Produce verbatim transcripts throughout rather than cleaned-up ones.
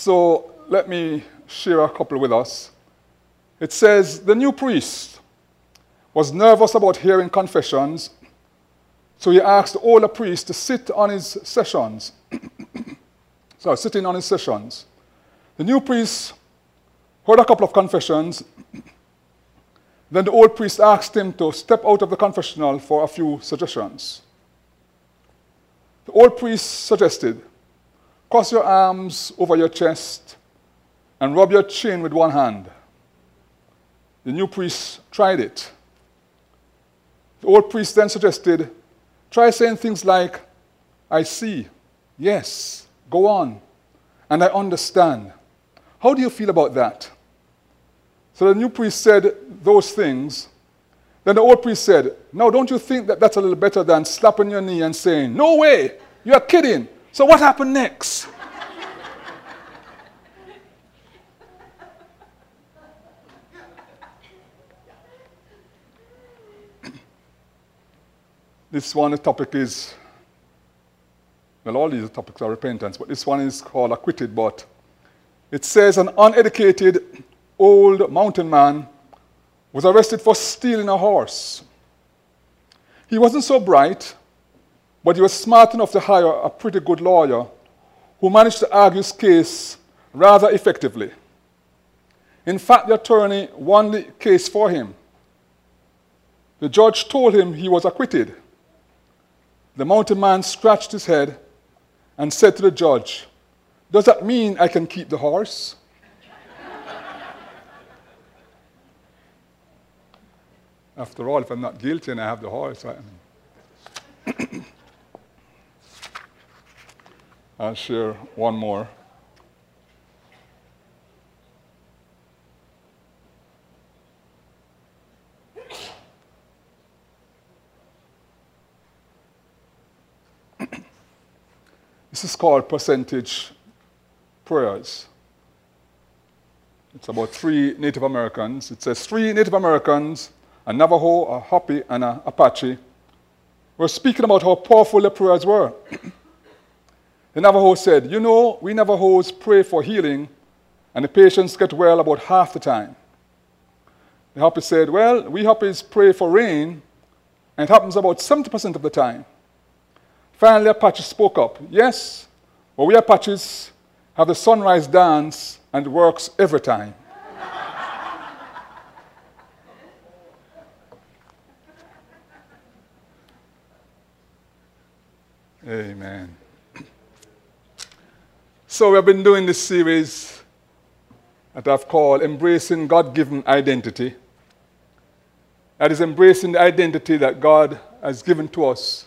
So let me share a couple with us. It says, the new priest was nervous about hearing confessions, so he asked the older priest to sit on his sessions. Sorry, sitting on his sessions. The new priest heard a couple of confessions. Then the old priest asked him to step out of the confessional for a few suggestions. The old priest suggested, cross your arms over your chest and rub your chin with one hand. The new priest tried it. The old priest then suggested, try saying things like, I see, yes, go on, and I understand. How do you feel about that? So the new priest said those things. Then the old priest said, now don't you think that that's a little better than slapping your knee and saying, no way, you're kidding. So what happened next? This one, the topic is, well, all these topics are repentance, but this one is called acquitted. But it says an uneducated old mountain man was arrested for stealing a horse. He wasn't so bright, but he was smart enough to hire a pretty good lawyer who managed to argue his case rather effectively. In fact, the attorney won the case for him. The judge told him he was acquitted. The mountain man scratched his head and said to the judge, does that mean I can keep the horse? After all, if I'm not guilty and I have the horse, I... I'll share one more. This is called percentage prayers. It's about three Native Americans. It says three Native Americans, a Navajo, a Hopi, and an Apache, were speaking about how powerful their prayers were. The Navajo said, you know, we Navajos pray for healing, and the patients get well about half the time. The Hopi said, well, we Hopis pray for rain, and it happens about seventy percent of the time. Finally, Apache spoke up. Yes, well, we Apaches have the sunrise dance, and it works every time. Amen. So we have been doing this series that I've called Embracing God-Given Identity. That is embracing the identity that God has given to us.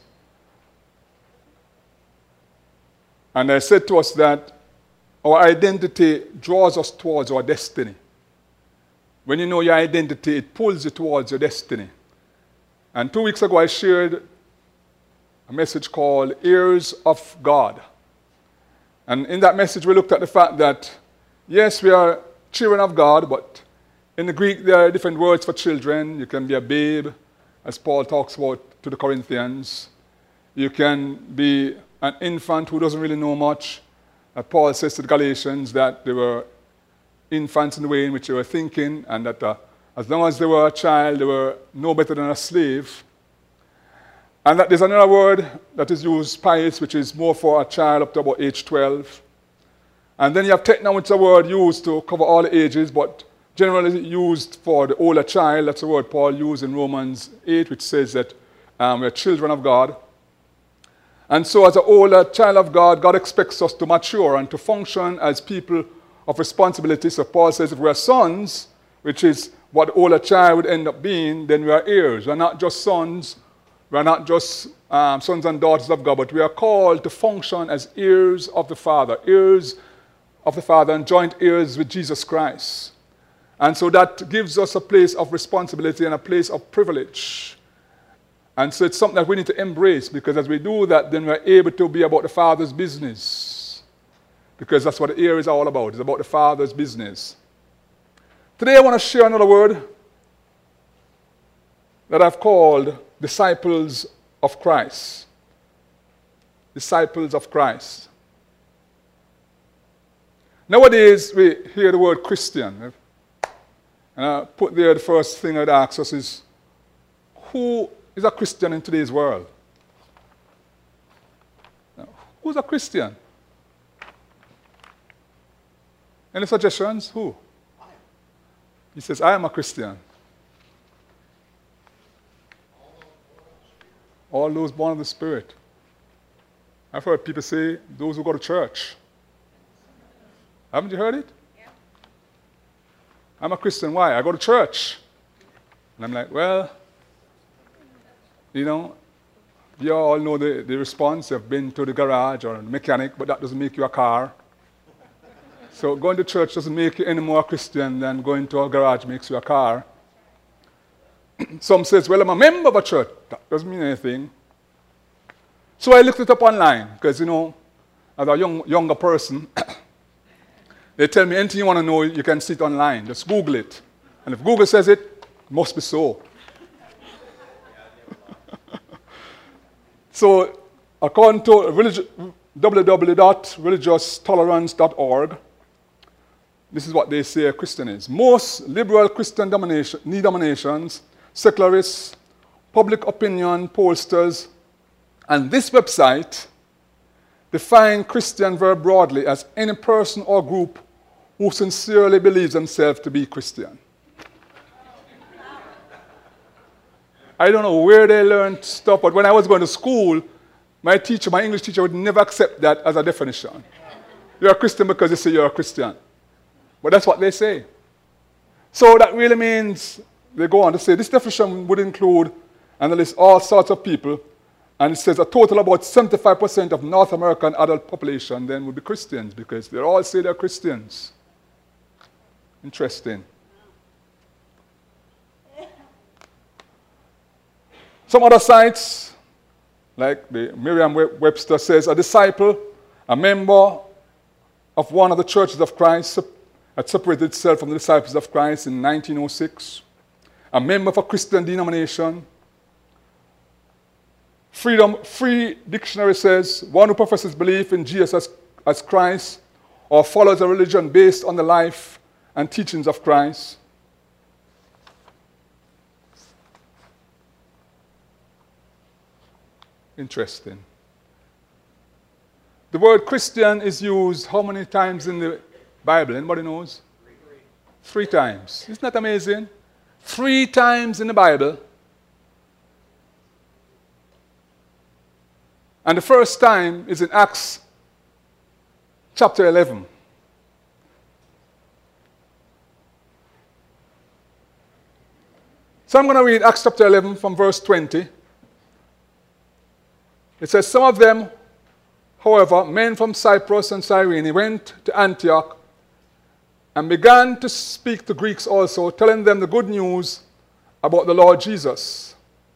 And I said to us that our identity draws us towards our destiny. When you know your identity, it pulls you towards your destiny. And two weeks ago, I shared a message called Heirs of God. And in that message, we looked at the fact that, yes, we are children of God, but in the Greek, there are different words for children. You can be a babe, as Paul talks about to the Corinthians. You can be an infant who doesn't really know much. Uh, Paul says to the Galatians that they were infants in the way in which they were thinking, and that uh, as long as they were a child, they were no better than a slave. And that there's another word that is used, pious, which is more for a child up to about age twelve. And then you have techno, which is a word used to cover all the ages, but generally used for the older child. That's a word Paul used in Romans eight, which says that um, we're children of God. And so as an older child of God, God expects us to mature and to function as people of responsibility. So Paul says if we're sons, which is what the older child would end up being, then we are heirs. We're not just sons. We're not just um, sons and daughters of God, but we are called to function as heirs of the Father, heirs of the Father and joint heirs with Jesus Christ. And so that gives us a place of responsibility and a place of privilege. And so it's something that we need to embrace, because as we do that, then we're able to be about the Father's business. Because that's what the heir is all about. It's about the Father's business. Today I want to share another word that I've called disciples of Christ. Disciples of Christ. Nowadays, we hear the word Christian. And I put there the first thing I'd ask us is, who is a Christian in today's world? Now, who's a Christian? Any suggestions? Who? He says, I am a Christian. All those born of the Spirit. I've heard people say, those who go to church. Haven't you heard it? Yeah. I'm a Christian. Why? I go to church. And I'm like, well, you know, you all know the, the response. You've been to the garage or the mechanic, but that doesn't make you a car. So going to church doesn't make you any more Christian than going to a garage makes you a car. Some says, well, I'm a member of a church. That doesn't mean anything. So I looked it up online because, you know, as a young, younger person, they tell me anything you want to know, you can see it online. Just Google it. And if Google says it, it must be so. So according to religi- w w w dot religious tolerance dot org, this is what they say a Christian is. Most liberal Christian domination, denominations, secularists, public opinion pollsters, and this website define Christian very broadly as any person or group who sincerely believes themselves to be Christian. I don't know where they learned stuff, but when I was going to school, my teacher, my English teacher, would never accept that as a definition. You're a Christian because they say you're a Christian. But that's what they say. So that really means, they go on to say, this definition would include, and they list all sorts of people, and it says a total about seventy-five percent of North American adult population then would be Christians, because they all say they're Christians. Interesting. Some other sites, like the Merriam-Webster says, a disciple, a member of one of the churches of Christ, had separated itself from the disciples of Christ in nineteen oh six, a member of a Christian denomination. Freedom, Free Dictionary says, one who professes belief in Jesus as, as Christ or follows a religion based on the life and teachings of Christ. Interesting. The word Christian is used how many times in the Bible? Anybody knows? Three, Three times. Isn't that amazing? Three times in the Bible. And the first time is in Acts chapter eleven. So I'm going to read Acts chapter eleven from verse twenty. It says, some of them, however, men from Cyprus and Cyrene, went to Antioch and began to speak to Greeks also, telling them the good news about the Lord Jesus.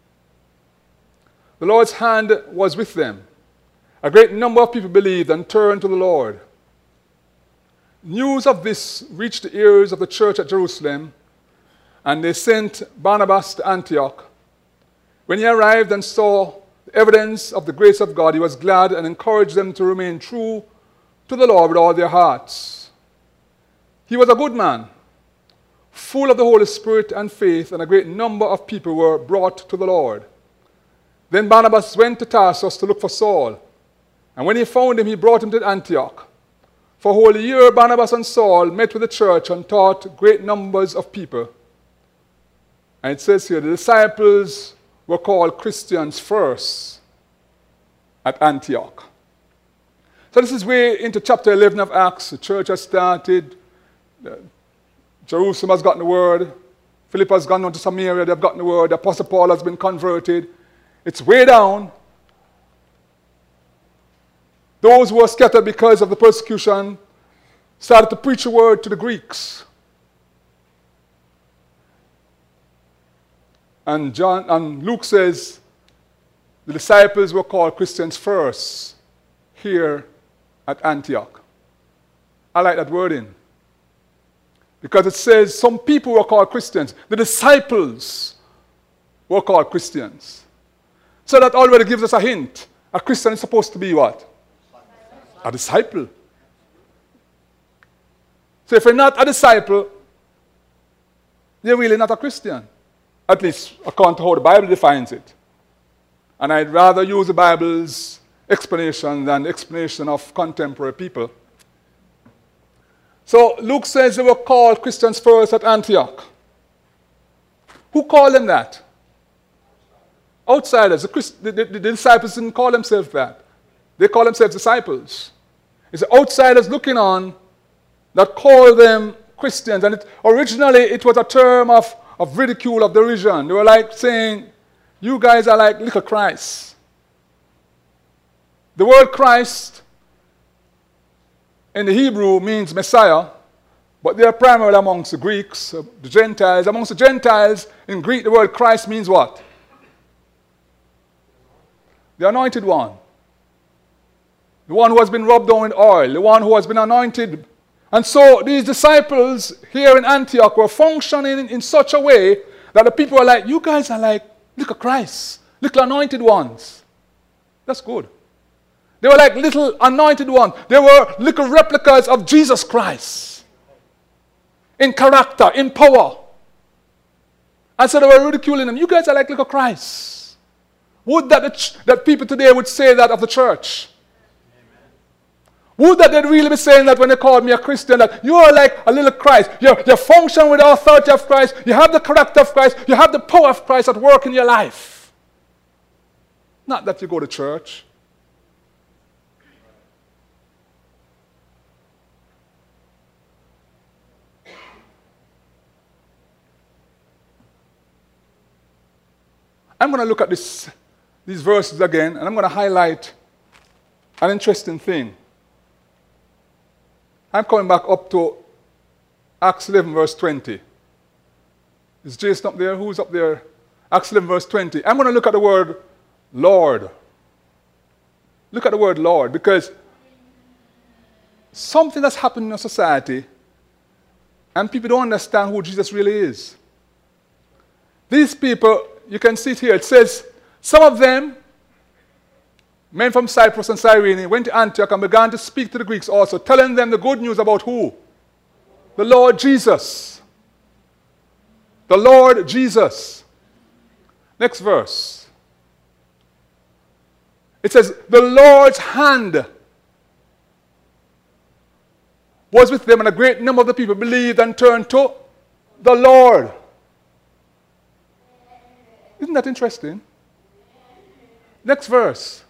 The Lord's hand was with them. A great number of people believed and turned to the Lord. News of this reached the ears of the church at Jerusalem, and they sent Barnabas to Antioch. When he arrived and saw the evidence of the grace of God, he was glad and encouraged them to remain true to the Lord with all their hearts. He was a good man, full of the Holy Spirit and faith, and a great number of people were brought to the Lord. Then Barnabas went to Tarsus to look for Saul, and when he found him, he brought him to Antioch. For a whole year, Barnabas and Saul met with the church and taught great numbers of people. And it says here, the disciples were called Christians first at Antioch. So this is way into chapter eleven of Acts. The church has started. Jerusalem has gotten the word. Philip has gone on to Samaria. They've gotten the word. The Apostle Paul has been converted. It's way down. Those who were scattered because of the persecution started to preach the word to the Greeks. And John and Luke says the disciples were called Christians first here at Antioch. I like that wording. Because it says some people were called Christians. The disciples were called Christians. So that already gives us a hint. A Christian is supposed to be what? A disciple. So if you're not a disciple, you're really not a Christian. At least according to how the Bible defines it. And I'd rather use the Bible's explanation than the explanation of contemporary people. So Luke says they were called Christians first at Antioch. Who called them that? Outsiders. The, Christ, the, the, the disciples didn't call themselves that. They call themselves disciples. It's the outsiders looking on that call them Christians. And it, originally it was a term of, of ridicule, of derision. They were like saying, you guys are like little Christ. The word Christ in the Hebrew means Messiah, but they are primarily amongst the Greeks, the Gentiles. Amongst the Gentiles, in Greek, the word Christ means what? The anointed one. The one who has been rubbed down with oil, the one who has been anointed. And so these disciples here in Antioch were functioning in, in such a way that the people were like, you guys are like little Christ, little anointed ones. That's good. They were like little anointed ones. They were little replicas of Jesus Christ. In character, in power. And so they were ridiculing them. You guys are like little Christ. Would that, the ch- that people today would say that of the church? Would that they'd really be saying that when they called me a Christian, that you are like a little Christ. You, you function with the authority of Christ. You have the character of Christ. You have the power of Christ at work in your life. Not that you go to church. I'm going to look at this, these verses again, and I'm going to highlight an interesting thing. I'm coming back up to Acts eleven, verse twenty. Is Jason up there? Who's up there? Acts eleven, verse twenty. I'm going to look at the word Lord. Look at the word Lord, because something that's happened in our society, and people don't understand who Jesus really is. These people, you can see it here, it says, some of them, men from Cyprus and Cyrene, went to Antioch and began to speak to the Greeks also, telling them the good news about who? The Lord Jesus. The Lord Jesus. Next verse. It says, the Lord's hand was with them, and a great number of the people believed and turned to the Lord. Isn't that interesting? Next verse.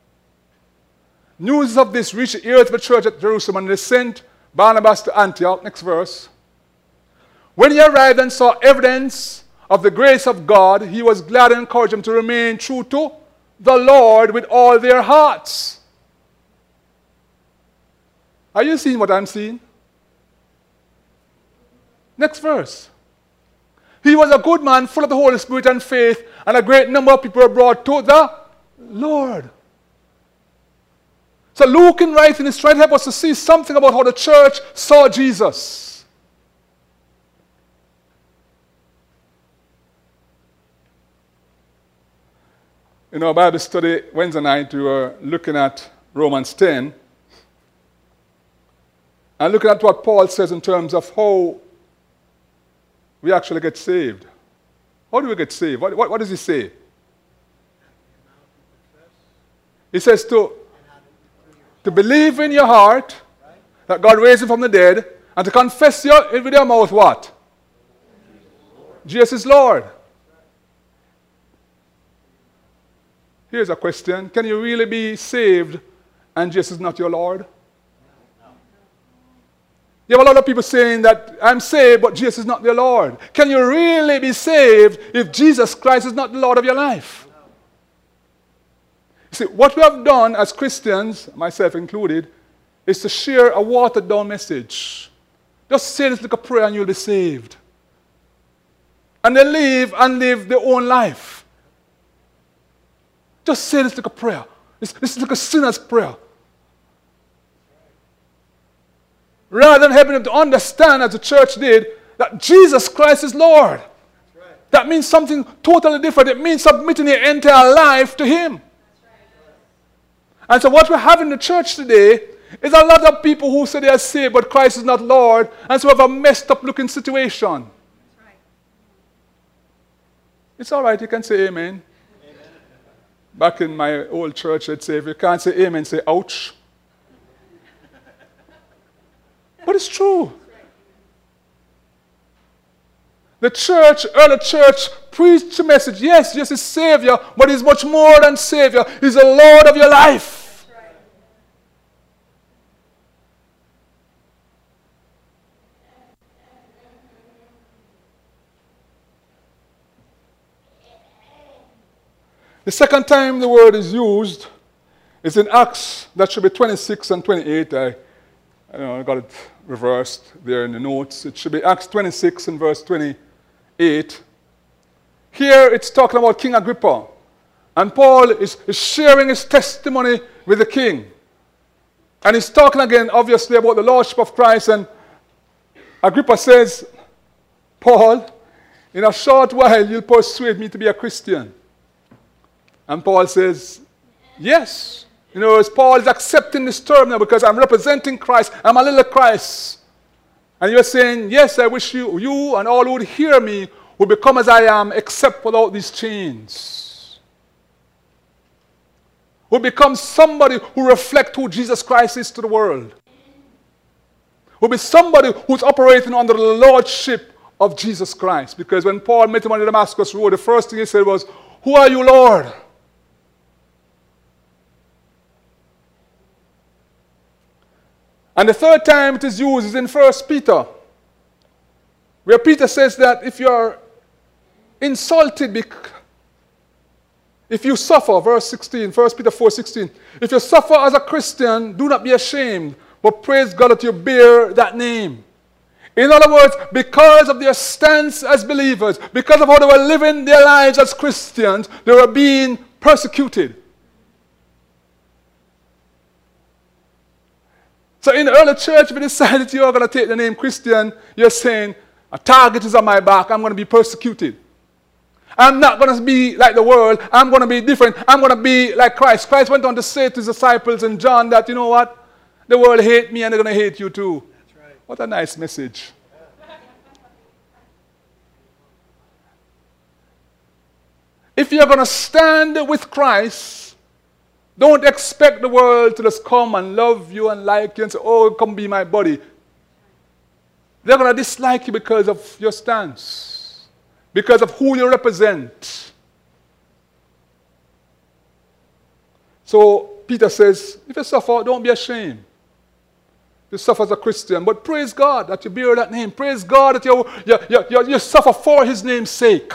News of this reached the ears of the church at Jerusalem, and they sent Barnabas to Antioch. Next verse. When he arrived and saw evidence of the grace of God, he was glad and encouraged them to remain true to the Lord with all their hearts. Are you seeing what I'm seeing? Next verse. He was a good man, full of the Holy Spirit and faith, and a great number of people were brought to the Lord. So Luke in writing is trying to help us to see something about how the church saw Jesus. In our Bible study Wednesday night, we were looking at Romans ten and looking at what Paul says in terms of how we actually get saved. How do we get saved? What, what, what does he say? He says to, to believe in your heart that God raised him from the dead, and to confess your, with your mouth what? Jesus is Lord. Here's a question. Can you really be saved and Jesus is not your Lord? You have a lot of people saying that I'm saved, but Jesus is not your Lord. Can you really be saved if Jesus Christ is not the Lord of your life? You see, what we have done as Christians, myself included, is to share a watered-down message. Just say this like a prayer and you'll be saved. And then leave and live their own life. Just say this like a prayer. This, this is like a sinner's prayer. Rather than helping them to understand, as the church did, that Jesus Christ is Lord. Right. That means something totally different. It means submitting your entire life to Him. Right. And so what we have in the church today There's a lot of people who say they are saved, but Christ is not Lord, and so we have a messed up looking situation. That's right. It's all right, you can say amen. Amen. Back in my old church, I'd say, if you can't say amen, say ouch. But it's true. The church, early church, preached the message. Yes, yes, he's Savior, but he's much more than Savior. He's the Lord of your life. That's right. The second time the word is used is in Acts. That should be twenty-six and twenty-eight. I, I don't know, I got it reversed there in the notes. It should be Acts twenty-six and verse twenty-eight. Here it's talking about King Agrippa. And Paul is, is sharing his testimony with the king. And he's talking again, obviously, about the Lordship of Christ. And Agrippa says, Paul, in a short while you'll persuade me to be a Christian. And Paul says, yes. You know, as Paul is accepting this term now because I'm representing Christ. I'm a little Christ. And you're saying, yes, I wish you, you and all who would hear me would become as I am, except without these chains. Would become somebody who reflects who Jesus Christ is to the world. Would be somebody who's operating under the lordship of Jesus Christ. Because when Paul met him on the Damascus Road, the first thing he said was, who are you, Lord? And the third time it is used is in First Peter, where Peter says that if you are insulted, if you suffer, verse sixteen, First Peter four sixteen, if you suffer as a Christian, do not be ashamed, but praise God that you bear that name. In other words, because of their stance as believers, because of how they were living their lives as Christians, they were being persecuted. So in the early church, we decided you are going to take the name Christian. You're saying, a target is on my back. I'm going to be persecuted. I'm not going to be like the world. I'm going to be different. I'm going to be like Christ. Christ went on to say to his disciples in John that, you know what? The world hate me and they're going to hate you too. That's right. What a nice message. If you're going to stand with Christ, don't expect the world to just come and love you and like you and say, oh, come be my buddy. They're going to dislike you because of your stance, because of who you represent. So Peter says, if you suffer, don't be ashamed. You suffer as a Christian, but praise God that you bear that name. Praise God that you, you, you, you, you suffer for his name's sake.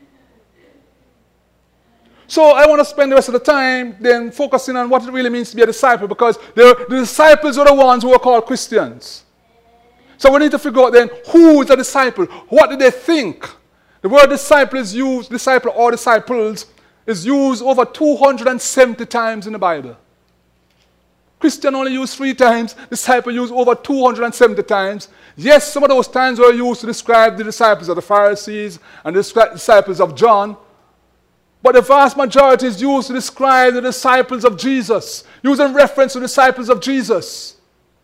So I want to spend the rest of the time then focusing on what it really means to be a disciple, because the disciples are the ones who are called Christians. So we need to figure out then who is a disciple. What do they think? The word disciple is used, disciple or disciples, is used over two hundred seventy times in the Bible. Christian only used three times, disciple used over two hundred seventy times. Yes, some of those times were used to describe the disciples of the Pharisees and the disciples of John. But the vast majority is used to describe the disciples of Jesus, used in reference to the disciples of Jesus.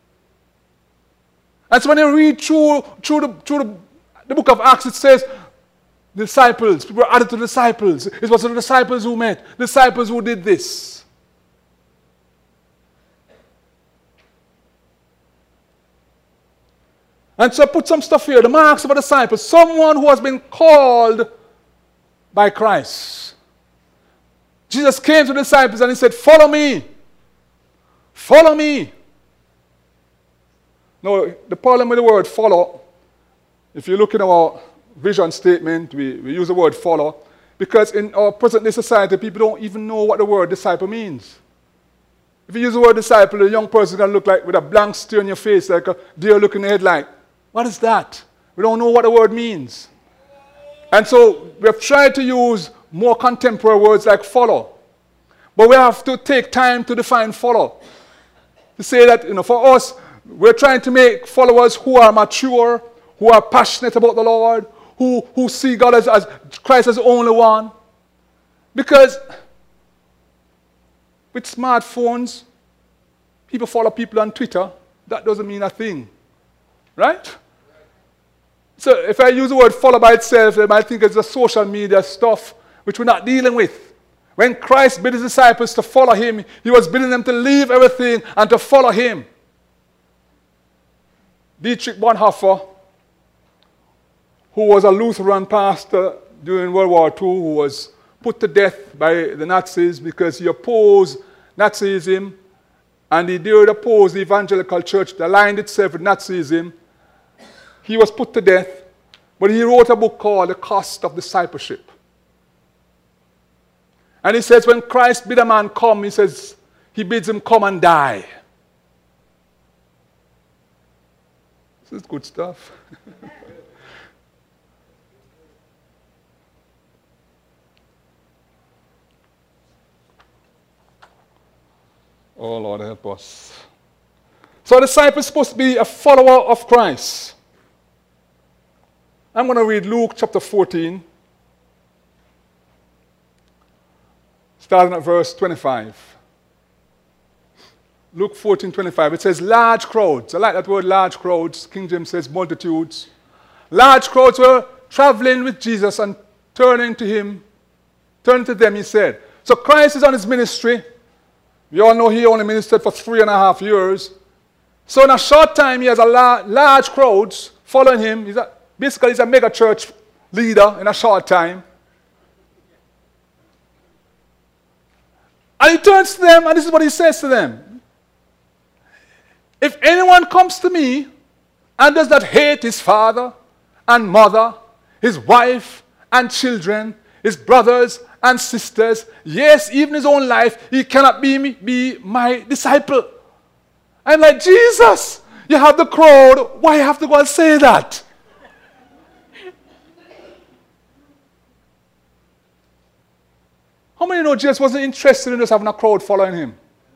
And so when you read through, through, the, through the, the book of Acts, it says disciples, people were added to disciples. It was the disciples who met, disciples who did this. And so I put some stuff here, the marks of a disciple, someone who has been called by Christ. Jesus came to the disciples and he said, follow me. Follow me. Now, the problem with the word follow, if you look in our vision statement, we, we use the word follow, because in our present-day society, people don't even know what the word disciple means. If you use the word disciple, a young person is going to look like with a blank stare on your face, like a deer looking ahead like, what is that? We don't know what the word means. And so we have tried to use more contemporary words like follow. But we have to take time to define follow. To say that, you know, for us, we're trying to make followers who are mature, who are passionate about the Lord, who, who see God as, as Christ as the only one. Because with smartphones, People follow people on Twitter. That doesn't mean a thing. Right? So if I use the word follow by itself, they might think it's the social media stuff which we're not dealing with. When Christ bid his disciples to follow him, he was bidding them to leave everything and to follow him. Dietrich Bonhoeffer, who was a Lutheran pastor during World War Two, who was put to death by the Nazis because he opposed Nazism and he did oppose the evangelical church that aligned itself with Nazism. He was put to death, but he wrote a book called The Cost of Discipleship. And he says when Christ bid a man come, he says he bids him come and die. This is good stuff. Oh, Lord, help us. So a disciple is supposed to be a follower of Christ. I'm going to read Luke chapter fourteen, starting at verse twenty-five. Luke fourteen, twenty-five. It says large crowds. I like that word, large crowds. King James says multitudes. Large crowds were traveling with Jesus and turning to him, turning to them, he said. So Christ is on his ministry. We all know he only ministered for three and a half years. So in a short time, he has a la- large crowds following him. He's a, basically, he's a mega church leader in a short time. And he turns to them, and this is what he says to them. If anyone comes to me and does not hate his father and mother, his wife and children, his brothers and sisters, yes, even his own life, he cannot be, me, be my disciple. I'm like, Jesus, you have the crowd. Why have to go and say that? How many know Jesus wasn't interested in just having a crowd following him?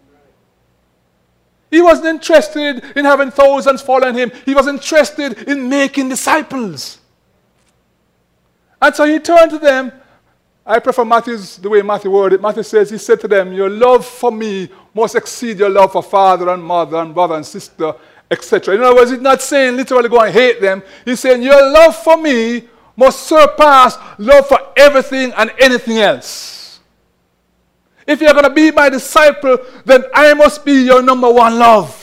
He wasn't interested in having thousands following him. He was interested in making disciples. And so he turned to them. I prefer Matthew's, the way Matthew worded it. Matthew says, he said to them, your love for me must exceed your love for father and mother and brother and sister, et cetera. In other words, he's not saying literally go and hate them. He's saying your love for me must surpass love for everything and anything else. If you're going to be my disciple, then I must be your number one love.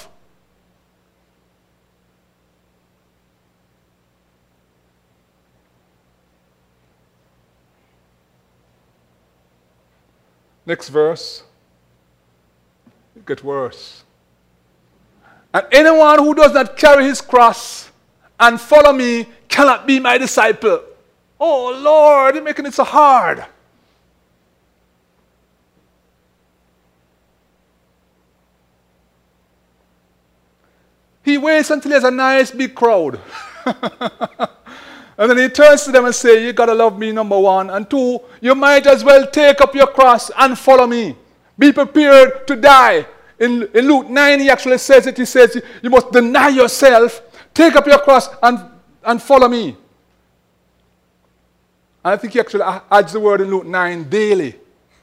Next verse. It gets worse. And anyone who does not carry his cross and follow me cannot be my disciple. Oh, Lord, you're making it so hard. He waits until he has a nice big crowd. And then he turns to them and says, you got to love me, number one. And two, you might as well take up your cross and follow me. Be prepared to die. In, in Luke nine, he actually says it. He says, you must deny yourself, take up your cross, and, and follow me. And I think he actually adds the word in Luke nine, daily.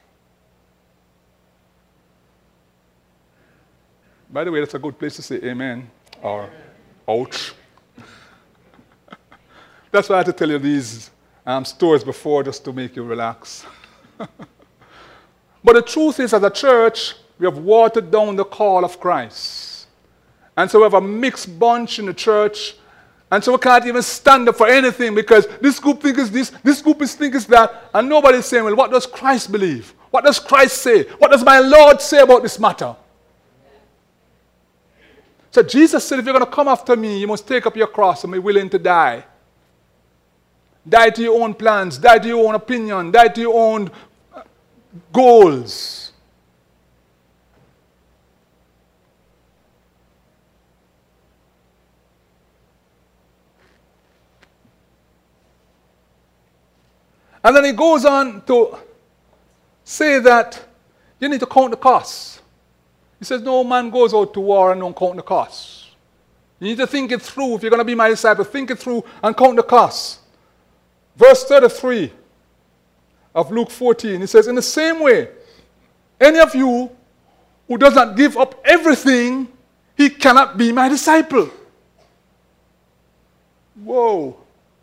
By the way, that's a good place to say amen. Or ouch. That's why I had to tell you these um, stories before, just to make you relax. But the truth is, as a church, we have watered down the call of Christ. And so we have a mixed bunch in the church. And so we can't even stand up for anything because this group thinks this, this group is thinking that. And nobody's saying, well, what does Christ believe? What does Christ say? What does my Lord say about this matter? So Jesus said, if you're going to come after me, you must take up your cross and be willing to die. Die to your own plans, die to your own opinion, die to your own goals. And then he goes on to say that you need to count the costs. He says, no man goes out to war and don't count the costs. You need to think it through. If you're going to be my disciple, think it through and count the costs. Verse thirty-three of Luke fourteen, he says, in the same way, any of you who does not give up everything, he cannot be my disciple. Whoa.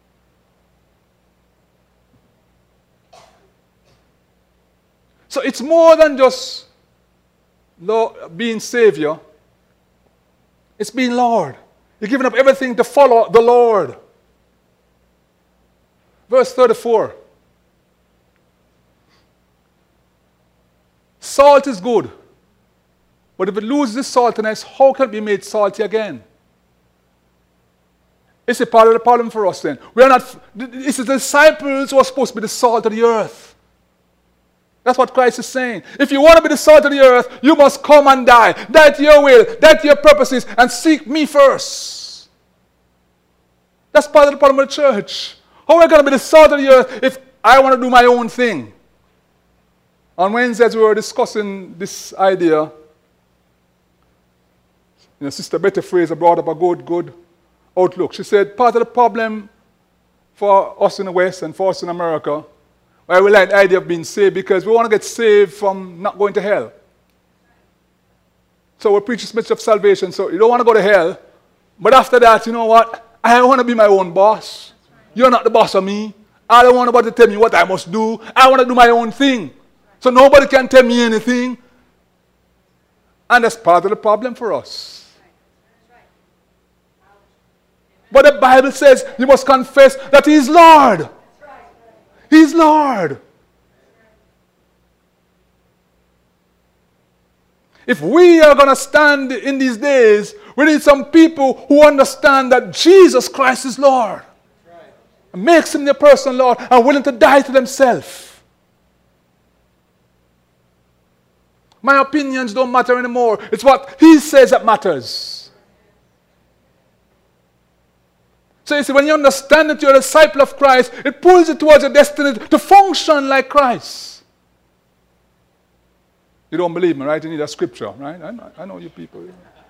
So it's more than just Lord, being Savior. It's being Lord. You're giving up everything to follow the Lord. Verse thirty-four. Salt is good. But if it loses its saltiness, how can it be made salty again? It's a part of the problem for us then. We are not, it's the disciples who are supposed to be the salt of the earth. That's what Christ is saying. If you want to be the salt of the earth, you must come and die. Die to your will, die to your purposes, and seek me first. That's part of the problem of the church. How are we going to be the salt of the earth if I want to do my own thing? On Wednesday, as we were discussing this idea, you know, Sister Betty Fraser brought up a good, good outlook. She said part of the problem for us in the West and for us in America, why we like the idea of being saved, because we want to get saved from not going to hell. So we preach this message of salvation, so you don't want to go to hell, but after that, you know what? I want to be my own boss. You're not the boss of me. I don't want nobody to tell me what I must do. I want to do my own thing. So nobody can tell me anything. And that's part of the problem for us. But the Bible says you must confess that He is Lord. He is Lord. If we are going to stand in these days, we need some people who understand that Jesus Christ is Lord. And makes Him their personal Lord and willing to die to themselves. My opinions don't matter anymore. It's what He says that matters. So you see, when you understand that you're a disciple of Christ, it pulls you towards your destiny to function like Christ. You don't believe me, right? You need a scripture, right? I know, I know you people.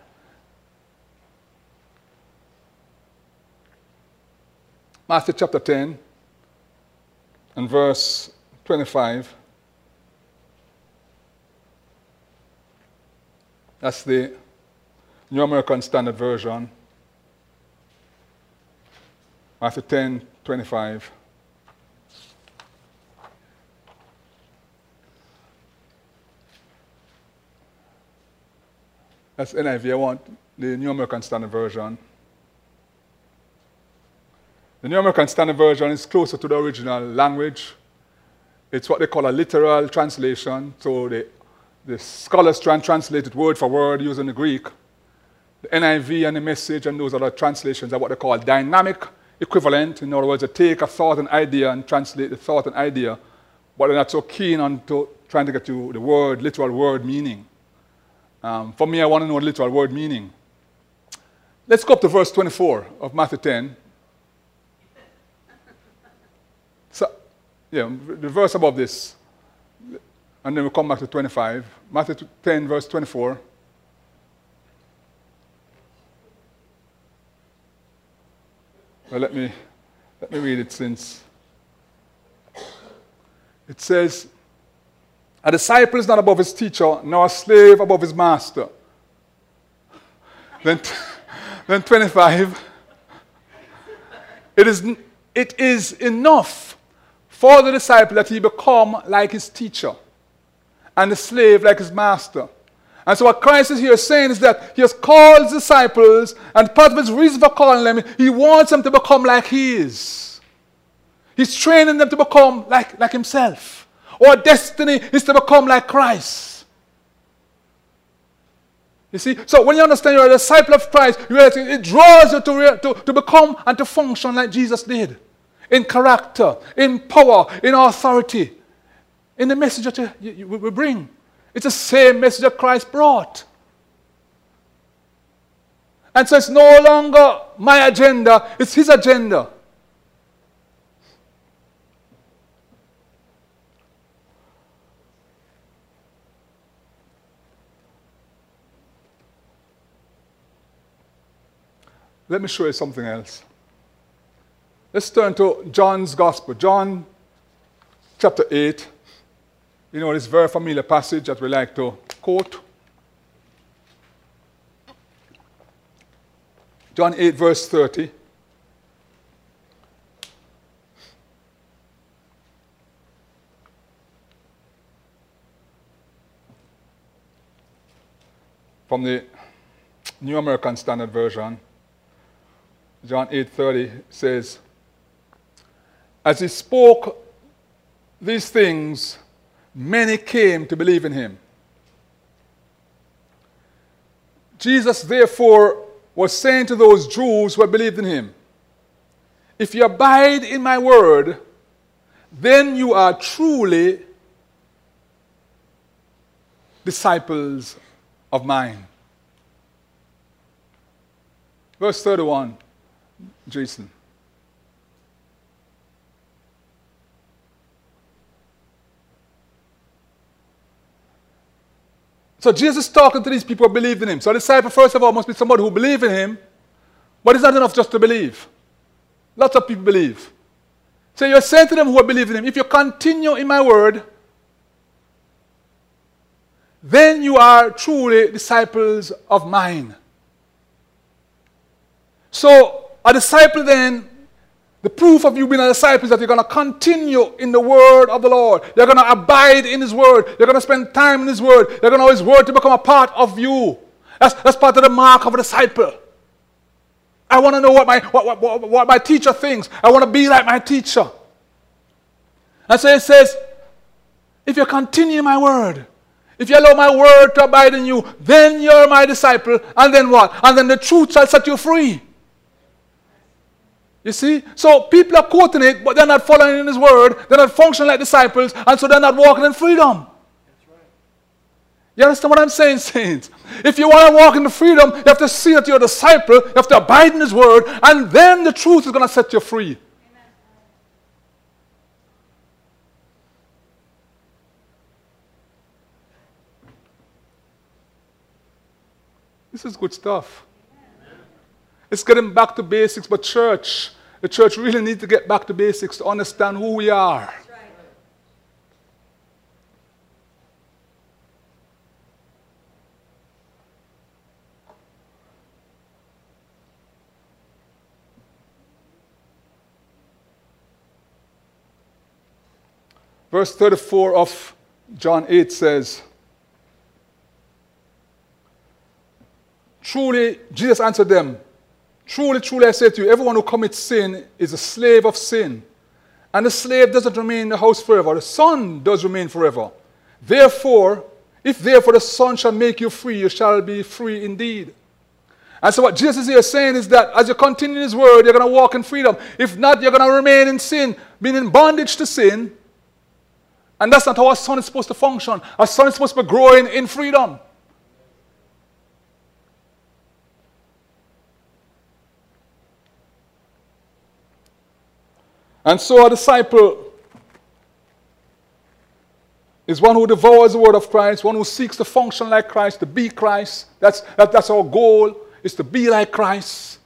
Matthew chapter ten and verse twenty-five. That's the New American Standard Version. Matthew ten, twenty-five. That's N I V. I want the New American Standard Version. The New American Standard Version is closer to the original language. It's what they call a literal translation. So the, the scholars try and translate it word for word using the Greek. The N I V and the Message and those other translations are what they call dynamic equivalent. In other words, they take a thought and idea and translate the thought and idea, but they're not so keen on to trying to get to the word, literal word meaning. Um, for me, I want to know the literal word meaning. Let's go up to verse twenty-four of Matthew ten. So, yeah, the verse above this. And then we'll come back to twenty-five. Matthew ten, verse twenty-four. Well, let me, let me read it since. It says, a disciple is not above his teacher, nor a slave above his master. Then, then twenty-five. It is, it is enough for the disciple that he become like his teacher, and the slave like his master. And so what Christ is here saying is that He has called His disciples, and part of His reason for calling them, He wants them to become like He is. He's training them to become like, like Himself. Our destiny is to become like Christ. You see? So when you understand you're a disciple of Christ, you realize it draws you to, to, to become and to function like Jesus did. In character, in power, in authority. In the message that you, you, we bring. It's the same message that Christ brought. And so it's no longer my agenda, it's His agenda. Let me show you something else. Let's turn to John's Gospel. John chapter eight. You know, this very familiar passage that we like to quote. John eight, verse thirty. From the New American Standard Version, John eight thirty says, as he spoke these things, many came to believe in him. Jesus, therefore, was saying to those Jews who had believed in him, if you abide in my word, then you are truly disciples of mine. Verse thirty-one, Jason. So Jesus is talking to these people who believed in him. So a disciple, first of all, must be somebody who believes in him, but it's not enough just to believe. Lots of people believe. So you're saying to them who believe in him, if you continue in my word, then you are truly disciples of mine. So a disciple then, the proof of you being a disciple is that you're going to continue in the word of the Lord. You're going to abide in his word. You're going to spend time in his word. You're going to allow his word to become a part of you. That's, that's part of the mark of a disciple. I want to know what my, what, what, what my teacher thinks. I want to be like my teacher. And so it says, if you continue in my word, if you allow my word to abide in you, then you're my disciple. And then what? And then the truth shall set you free. You see? So people are quoting it, but they're not following in his word. They're not functioning like disciples, and so they're not walking in freedom. That's right. You understand what I'm saying, saints? If you want to walk in the freedom, you have to see that you're a disciple. You have to abide in his word, and then the truth is going to set you free. Amen. This is good stuff. It's getting back to basics, but church, the church really needs to get back to basics to understand who we are. That's right. Verse thirty-four of John eight says, truly, Jesus answered them, truly, truly, I say to you, everyone who commits sin is a slave of sin. And the slave doesn't remain in the house forever. The son does remain forever. Therefore, if therefore the son shall make you free, you shall be free indeed. And so what Jesus is here saying is that as you continue in his word, you're going to walk in freedom. If not, you're going to remain in sin, being in bondage to sin. And that's not how a son is supposed to function. A son is supposed to be growing in freedom. And so a disciple is one who devours the word of Christ, one who seeks to function like Christ, to be Christ. That's, that, that's our goal, is to be like Christ.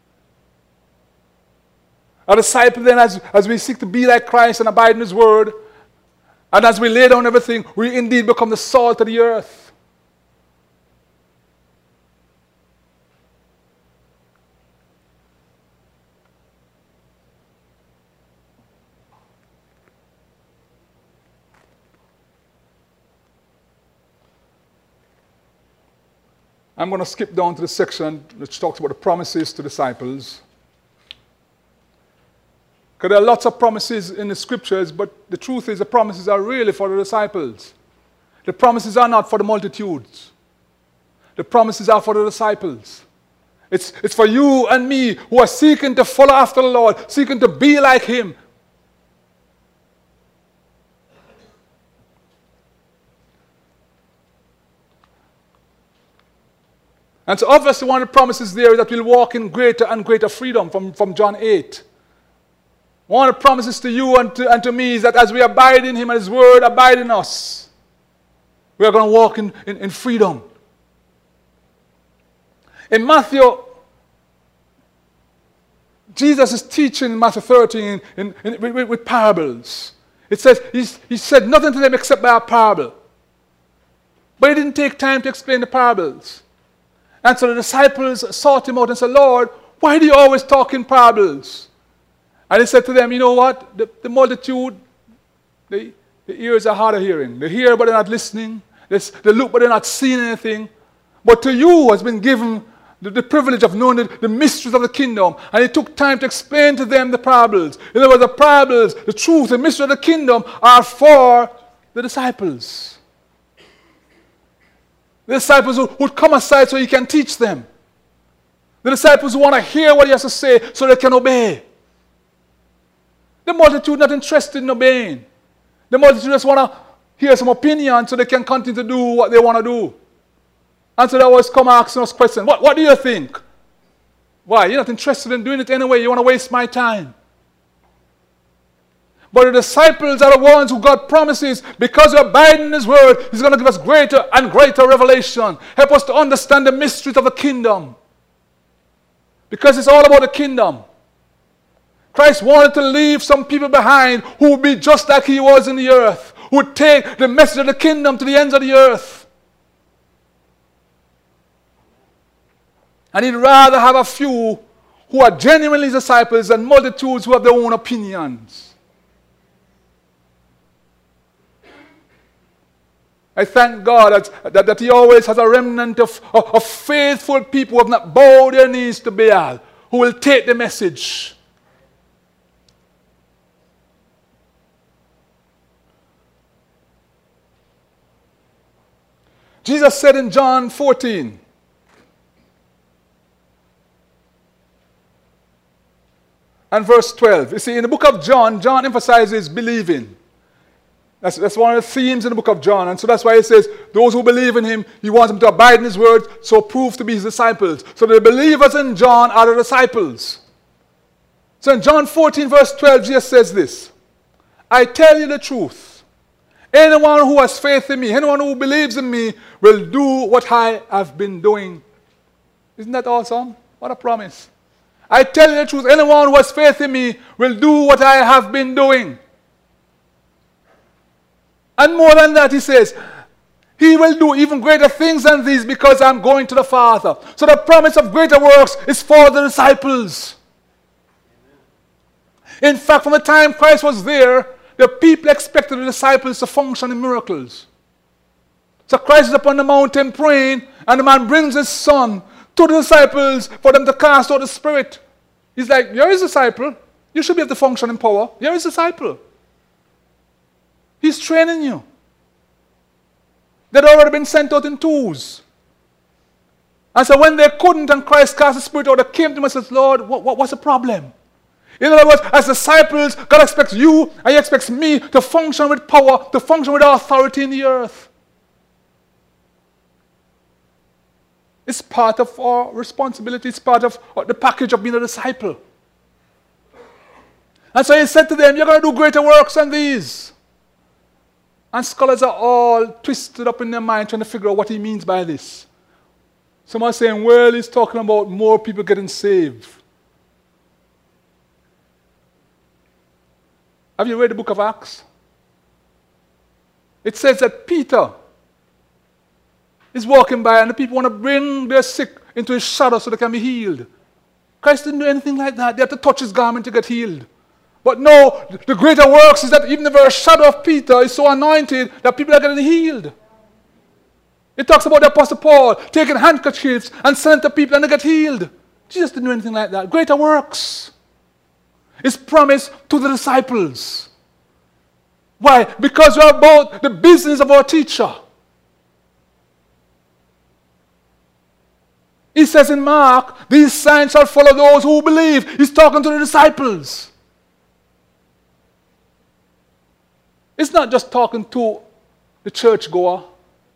A disciple then, as, as we seek to be like Christ and abide in his word, and as we lay down everything, we indeed become the salt of the earth. I'm going to skip down to the section which talks about the promises to disciples. Because there are lots of promises in the scriptures, but the truth is the promises are really for the disciples. The promises are not for the multitudes. The promises are for the disciples. It's, it's for you and me who are seeking to follow after the Lord, seeking to be like him. And so obviously one of the promises there is that we'll walk in greater and greater freedom from, from John eight. One of the promises to you and to, and to me is that as we abide in him and his word abide in us, we are going to walk in, in, in freedom. In Matthew, Jesus is teaching in Matthew thirteen in, in, in, with, with parables. It says he's, he said nothing to them except by a parable. But he didn't take time to explain the parables. And so the disciples sought him out and said, Lord, Why do you always talk in parables? And he said to them, you know what? The, the multitude, they, the ears are hard of hearing. They hear but they're not listening. They, they look but they're not seeing anything. But to you has been given the, the privilege of knowing the, the mysteries of the kingdom. And he took time to explain to them the parables. In other words, the parables, the truth, the mystery of the kingdom are for the disciples. The disciples who would come aside so he can teach them. The disciples who want to hear what he has to say so they can obey. The multitude not interested in obeying. The multitude just want to hear some opinion so they can continue to do what they want to do. And so they always come asking us questions. What, what do you think? Why? You're not interested in doing it anyway. You want to waste my time. But the disciples are the ones who God promises, because we abide in his word, he's going to give us greater and greater revelation. Help us to understand the mysteries of the kingdom. Because it's all about the kingdom. Christ wanted to leave some people behind who would be just like he was in the earth, who would take the message of the kingdom to the ends of the earth. And he'd rather have a few who are genuinely disciples than multitudes who have their own opinions. I thank God that, that, that he always has a remnant of, of, of faithful people who have not bowed their knees to Baal, who will take the message. Jesus said in John fourteen, and verse twelve. You see, in the book of John, John emphasizes believing. That's, that's one of the themes in the book of John. And so that's why he says, those who believe in him, he wants them to abide in his word, so prove to be his disciples. So the believers in John are the disciples. So in John fourteen, verse twelve, Jesus says this, I tell you the truth. Anyone who has faith in me, anyone who believes in me, will do what I have been doing. Isn't that awesome? What a promise. I tell you the truth, anyone who has faith in me will do what I have been doing. And more than that, he says, he will do even greater things than these because I'm going to the Father. So the promise of greater works is for the disciples. In fact, from the time Christ was there, the people expected the disciples to function in miracles. So Christ is upon the mountain praying, and the man brings his son to the disciples for them to cast out the spirit. He's like, you're his disciple. You should be able to function in power. You're his disciple. He's training you. They'd already been sent out in twos. And so when they couldn't and Christ cast the spirit out, they came to him and said, Lord, what, what, what's the problem? In other words, as disciples, God expects you and he expects me to function with power, to function with authority in the earth. It's part of our responsibility. It's part of the package of being a disciple. And so he said to them, you're going to do greater works than these. And scholars are all twisted up in their mind trying to figure out what he means by this. Some are saying, well, he's talking about more people getting saved. Have you read the book of Acts? It says that Peter is walking by and the people want to bring their sick into his shadow so they can be healed. Christ didn't do anything like that. They had to touch his garment to get healed. But no, the greater works is that even the very shadow of Peter is so anointed that people are getting healed. It talks about the Apostle Paul taking handkerchiefs and sending to people and they get healed. Jesus didn't do anything like that. Greater works is promised to the disciples. Why? Because we're about the business of our teacher. He says in Mark, these signs shall follow those who believe. He's talking to the disciples. It's not just talking to the churchgoer.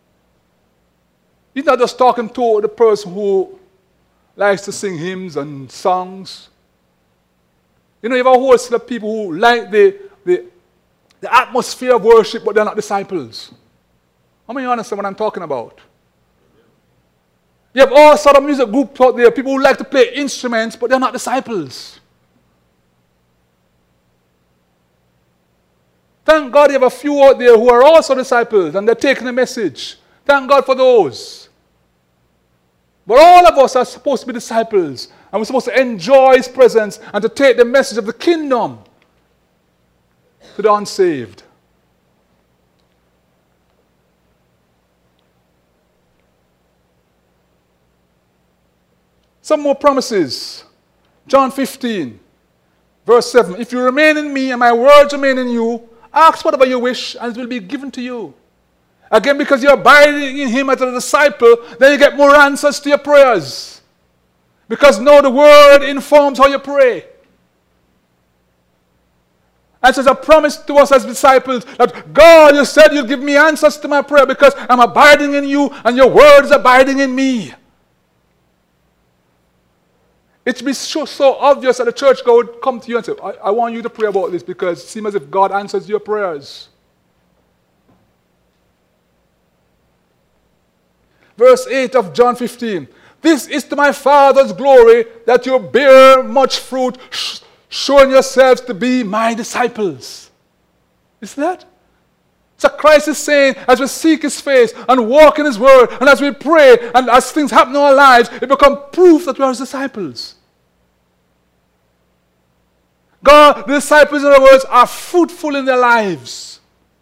He's not just talking to the person who likes to sing hymns and songs. You know, you have a whole set of people who like the, the, the atmosphere of worship, but they're not disciples. How many of you understand what I'm talking about? You have all sort of music groups out there, people who like to play instruments, but they're not disciples. Thank God you have a few out there who are also disciples and they're taking the message. Thank God for those. But all of us are supposed to be disciples. And we're supposed to enjoy his presence and to take the message of the kingdom to the unsaved. Some more promises. John fifteen, verse seven. If you remain in me and my words remain in you, ask whatever you wish and it will be given to you. Again, because you're abiding in him as a disciple, then you get more answers to your prayers. Because now the word informs how you pray. And so it's a promise to us as disciples that God, you said you'll give me answers to my prayer because I'm abiding in you and your word is abiding in me. It should be so, so obvious that the church God would come to you and say, I, I want you to pray about this because it seems as if God answers your prayers. Verse eight of John fifteen. This is to my Father's glory that you bear much fruit, sh- showing yourselves to be my disciples. Is that? So Christ is saying, as we seek his face and walk in his word, and as we pray, and as things happen in our lives, it becomes proof that we are his disciples. God, the disciples, in other words, are fruitful in their lives.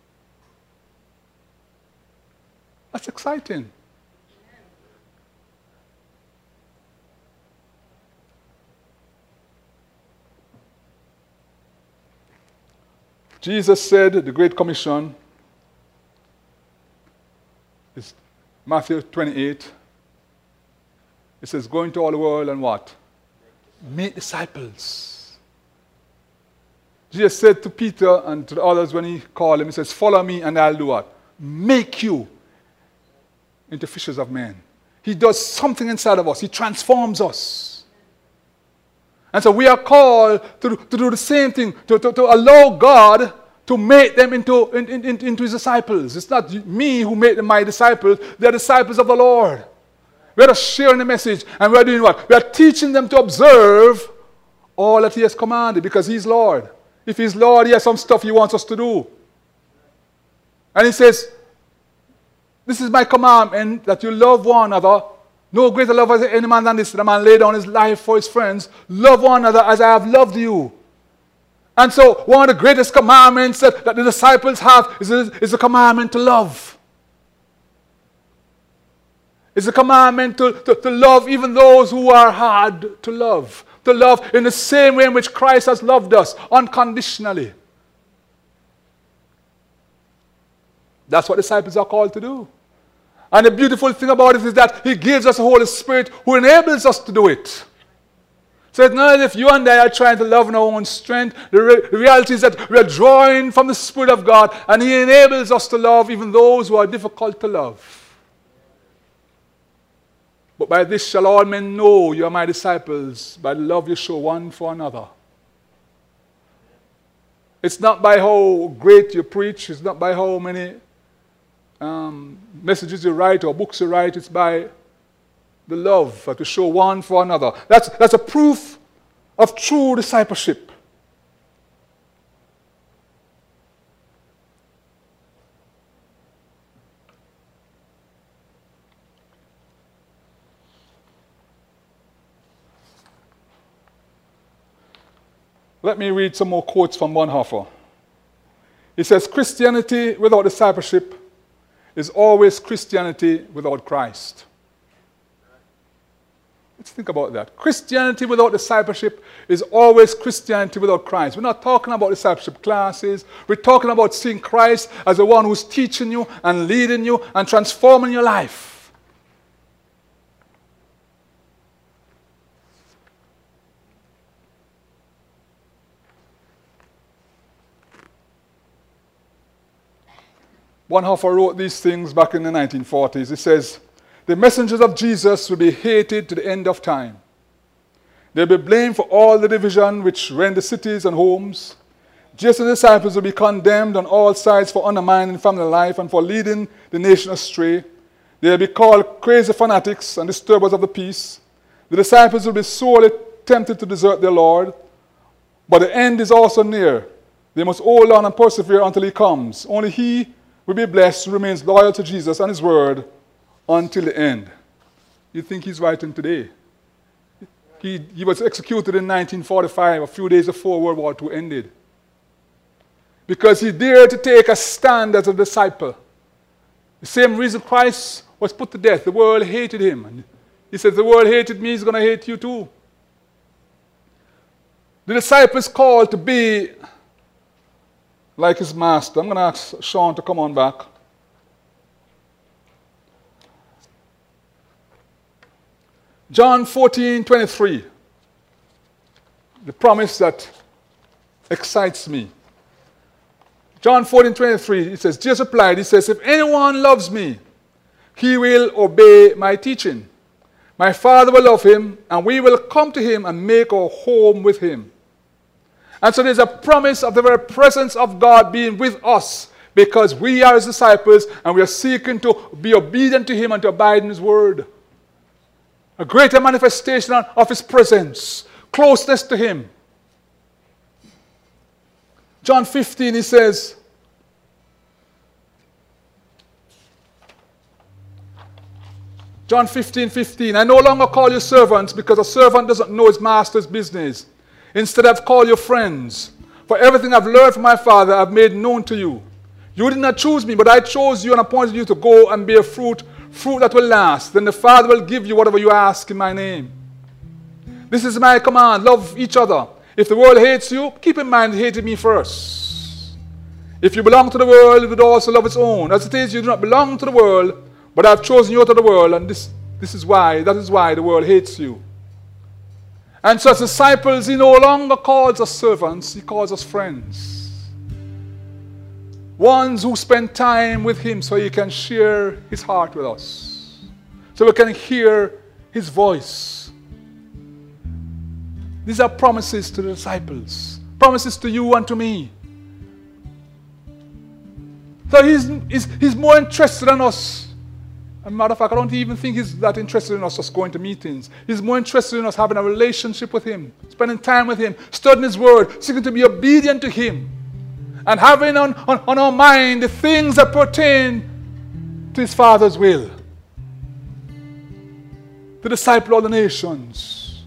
That's exciting. Jesus said, the Great Commission is Matthew twenty-eight. It says, go into all the world and what? Make disciples. Jesus said to Peter and to the others when he called him, he says, follow me and I'll do what? Make you into fishers of men. He does something inside of us. He transforms us. And so we are called to, to do the same thing, to, to, to allow God to make them into, in, in, into his disciples. It's not me who made them my disciples. They're disciples of the Lord. We're just sharing the message. And we're doing what? We're teaching them to observe all that he has commanded because he's Lord. If he's Lord, he has some stuff he wants us to do. And he says, this is my commandment, that you love one another. No greater love has any man than this, that a man lay down his life for his friends. Love one another as I have loved you. And so one of the greatest commandments that, that the disciples have is, is the commandment to love. It's a commandment to, to, to love even those who are hard to love. To love in the same way in which Christ has loved us, unconditionally. That's what disciples are called to do. And the beautiful thing about it is that he gives us the Holy Spirit who enables us to do it. So it's not as if you and I are trying to love in our own strength. The, re- the reality is that we are drawing from the Spirit of God and he enables us to love even those who are difficult to love. But by this shall all men know you are my disciples, by the love you show one for another. It's not by how great you preach, it's not by how many um, messages you write or books you write, it's by the love that we show one for another. That's, that's a proof of true discipleship. Let me read some more quotes from Bonhoeffer. He says, Christianity without discipleship is always Christianity without Christ. Let's think about that. Christianity without discipleship is always Christianity without Christ. We're not talking about discipleship classes. We're talking about seeing Christ as the one who's teaching you and leading you and transforming your life. Bonhoeffer wrote these things back in the nineteen forties. He says, the messengers of Jesus will be hated to the end of time. They'll be blamed for all the division which rend the cities and homes. Jesus' disciples will be condemned on all sides for undermining family life and for leading the nation astray. They'll be called crazy fanatics and disturbers of the peace. The disciples will be sorely tempted to desert their Lord. But the end is also near. They must hold on and persevere until he comes. Only he will be blessed who remains loyal to Jesus and his word until the end. You think he's writing today? He, he was executed in nineteen forty-five, a few days before World War Two ended. Because he dared to take a stand as a disciple. The same reason Christ was put to death. The world hated him. And he said, the world hated me, he's going to hate you too. The disciple is called to be like his master. I'm going to ask Sean to come on back. John fourteen twenty-three. The promise that excites me. John fourteen twenty-three, it says, Jesus replied, he says, if anyone loves me, he will obey my teaching. My Father will love him, and we will come to him and make our home with him. And so there's a promise of the very presence of God being with us because we are his disciples and we are seeking to be obedient to him and to abide in his word. A greater manifestation of his presence, closeness to him. John fifteen, he says, John fifteen, fifteen, I no longer call you servants because a servant doesn't know his master's business. Instead, I've called you friends. For everything I've learned from my Father, I've made known to you. You did not choose me, but I chose you and appointed you to go and bear fruit, fruit that will last. Then the Father will give you whatever you ask in my name. This is my command, love each other. If the world hates you, keep in mind it hated me first. If you belong to the world, it would also love its own. As it is, you do not belong to the world, but I've chosen you out of the world, and this, this is why, that is why the world hates you. And so as disciples, he no longer calls us servants, he calls us friends. Ones who spend time with him so he can share his heart with us. So we can hear his voice. These are promises to the disciples. Promises to you and to me. So he's, he's, he's more interested in us. As a matter of fact, I don't even think he's that interested in us just going to meetings. He's more interested in us having a relationship with him, spending time with him, studying his word, seeking to be obedient to him, and having on, on, on our mind the things that pertain to his Father's will. To disciple all the nations.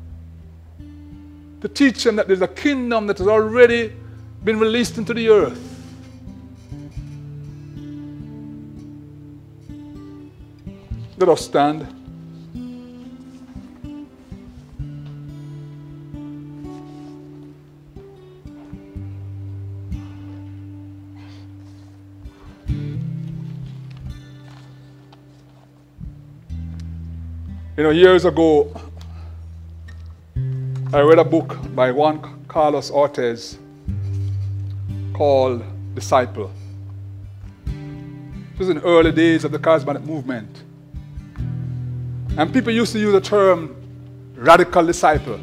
To teach them that there's a kingdom that has already been released into the earth. Let us stand. You know, years ago, I read a book by Juan Carlos Ortiz called Disciple. It was in the early days of the charismatic movement. And people used to use the term radical disciple.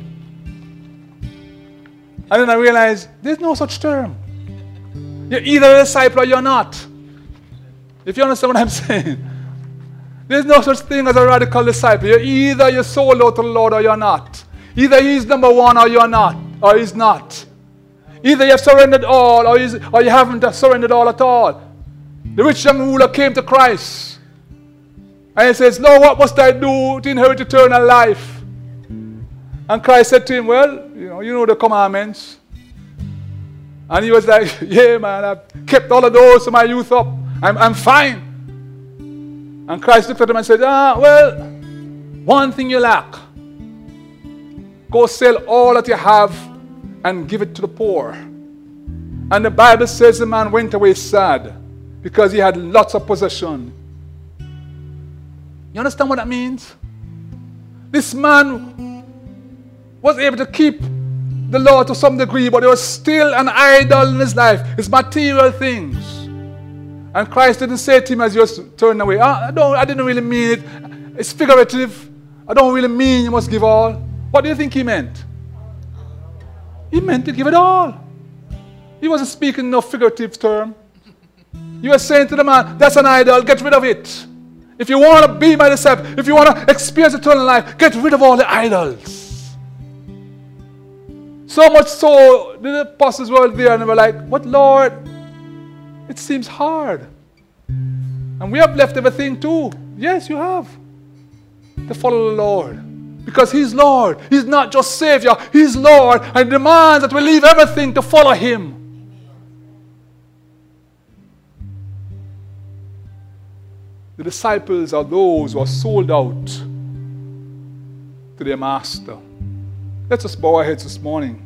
And then I realized there's no such term. You're either a disciple or you're not. If you understand what I'm saying. There's no such thing as a radical disciple. You're either you're sold out to the Lord or you're not. Either he's number one or you're not, or he's not. Either you have surrendered all or, he's, or you haven't surrendered all at all. The rich young ruler came to Christ. And he says, Lord, what must I do to inherit eternal life? And Christ said to him, well, you know, you know the commandments. And he was like, yeah, man, I've kept all of those to my youth up. I'm, I'm fine. And Christ looked at him and said, ah, well, one thing you lack. Go sell all that you have and give it to the poor. And the Bible says the man went away sad because he had lots of possession. You understand what that means? This man was able to keep the law to some degree, but there was still an idol in his life, his material things. And Christ didn't say to him as he was turning away, ah, I, don't, I didn't really mean it. It's figurative. I don't really mean you must give all. What do you think he meant? He meant to give it all. He wasn't speaking no figurative term. He was saying to the man, that's an idol, get rid of it. If you want to be my disciple, if you want to experience eternal life, get rid of all the idols. So much so, the apostles were there and they were like, what Lord? It seems hard. And we have left everything too. Yes, you have. To follow the Lord. Because He's Lord. He's not just Savior. He's Lord, and demands that we leave everything to follow Him. The disciples are those who are sold out to their Master. Let's just bow our heads this morning.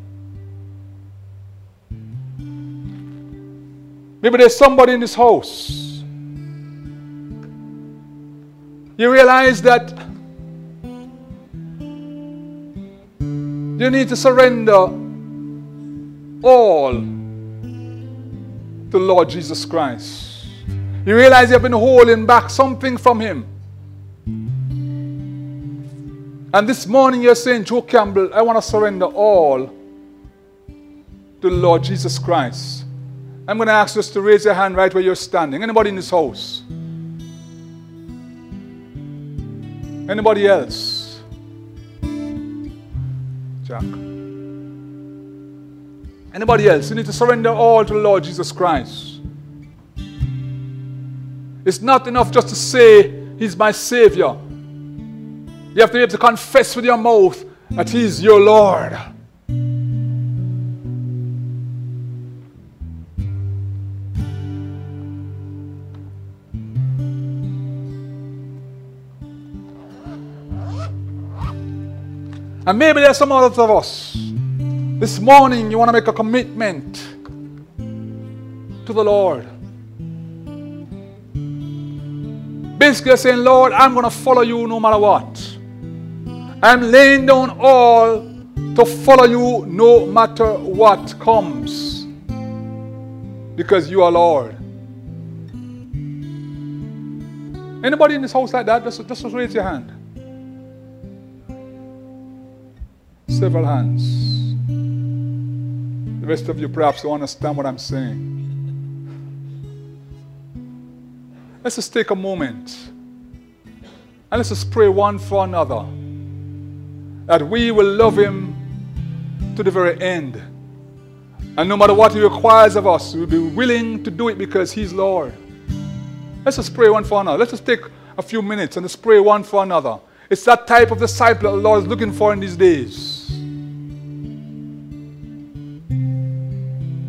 Maybe there's somebody in this house. You realize that you need to surrender all to the Lord Jesus Christ. You realize you have been holding back something from Him. And this morning you're saying, Joe Campbell, I want to surrender all to the Lord Jesus Christ. I'm going to ask you just to raise your hand right where you're standing. Anybody in this house? Anybody else? Jack. Anybody else? You need to surrender all to the Lord Jesus Christ. It's not enough just to say He's my Savior. You have to be able to confess with your mouth that He's your Lord. And maybe there's some others of us. This morning you want to make a commitment to the Lord. Basically you're saying, Lord, I'm going to follow you no matter what. I'm laying down all to follow you no matter what comes. Because you are Lord. Anybody in this house like that? Just, just raise your hand. Several hands. The rest of you perhaps don't understand what I'm saying. Let's just take a moment and let's just pray one for another that we will love Him to the very end. And no matter what He requires of us, we'll be willing to do it because He's Lord. Let's just pray one for another. Let's just take a few minutes and just pray one for another. It's that type of disciple that the Lord is looking for in these days.